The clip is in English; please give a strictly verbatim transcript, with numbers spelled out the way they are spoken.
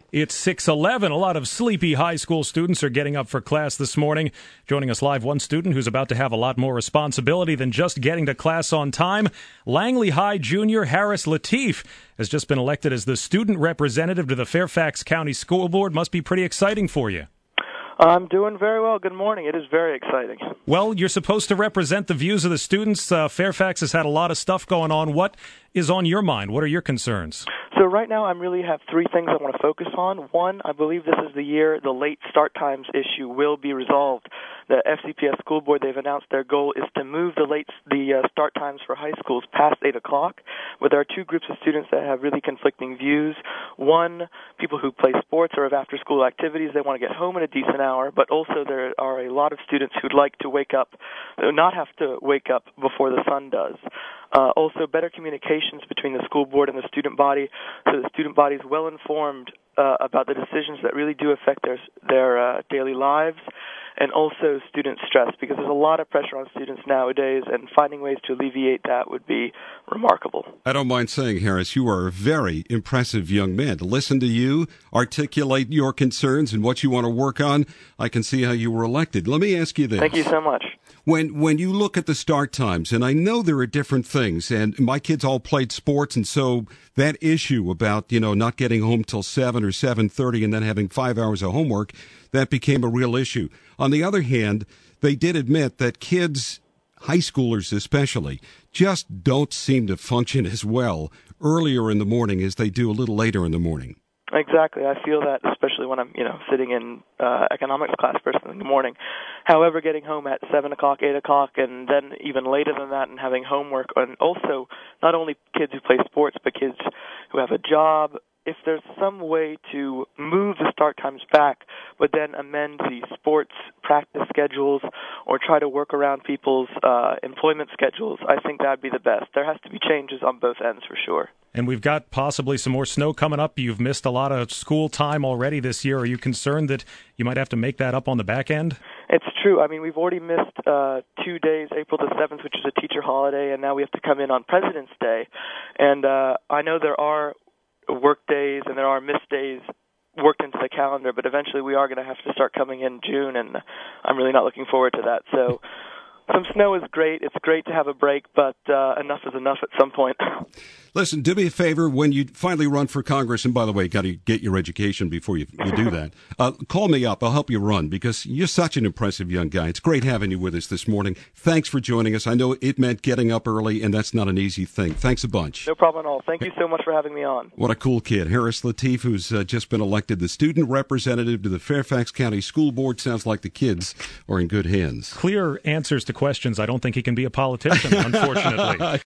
It's six eleven. A lot of sleepy high school students are getting up for class this morning. Joining us live, one student who's about to have a lot more responsibility than just getting to class on time. Langley High junior Harris Latif has just been elected as the student representative to the Fairfax County School Board. Must be pretty exciting for you. I'm doing very well. Good morning. It is very exciting. Well, you're supposed to represent the views of the students. Uh, Fairfax has had a lot of stuff going on. What is on your mind? What are your concerns? So right now I really have three things I want to focus on. One, I believe this is the year the late start times issue will be resolved. The F C P S School Board, they've announced their goal is to move the late the uh, start times for high schools past eight o'clock. But there are two groups of students that have really conflicting views. One, people who play sports or have after-school activities, they want to get home at a decent hour. But also there are a lot of students who'd like to wake up, not have to wake up before the sun does. Uh, also, better communications between the school board and the student body, so the student body is well informed uh, about the decisions that really do affect their their uh, daily lives, and also student stress, because there's a lot of pressure on students nowadays, and finding ways to alleviate that would be remarkable. I don't mind saying, Harris, you are a very impressive young man. To listen to you articulate your concerns and what you want to work on, I can see how you were elected. Let me ask you this. Thank you so much. When when you look at the start times, and I know there are different things, and my kids all played sports, and so that issue about, you know, not getting home till seven or seven thirty and then having five hours of homework, that became a real issue. On the other hand, they did admit that kids, high schoolers especially, just don't seem to function as well earlier in the morning as they do a little later in the morning. Exactly. I feel that, especially when I'm, you know, sitting in uh, economics class first thing in the morning. However, getting home at seven o'clock, eight o'clock, and then even later than that and having homework, and also not only kids who play sports, but kids who have a job, if there's some way to move the start times back, but then amend the sports practice schedules or try to work around people's uh, employment schedules, I think that would be the best. There has to be changes on both ends for sure. And we've got possibly some more snow coming up. You've missed a lot of school time already this year. Are you concerned that you might have to make that up on the back end? It's true. I mean, we've already missed uh, two days, April the seventh, which is a teacher holiday, and now we have to come in on President's Day. And uh, I know there are work days and there are missed days worked into the calendar, but eventually we are going to have to start coming in June, and I'm really not looking forward to that. So some snow is great. It's great to have a break, but uh, enough is enough at some point. Listen, do me a favor, when you finally run for Congress, and by the way, got to get your education before you, you do that, uh, call me up. I'll help you run, because you're such an impressive young guy. It's great having you with us this morning. Thanks for joining us. I know it meant getting up early, and that's not an easy thing. Thanks a bunch. No problem at all. Thank you so much for having me on. What a cool kid. Harris Latif, who's uh, just been elected the student representative to the Fairfax County School Board. Sounds like the kids are in good hands. Clear answers to questions. I don't think he can be a politician, unfortunately.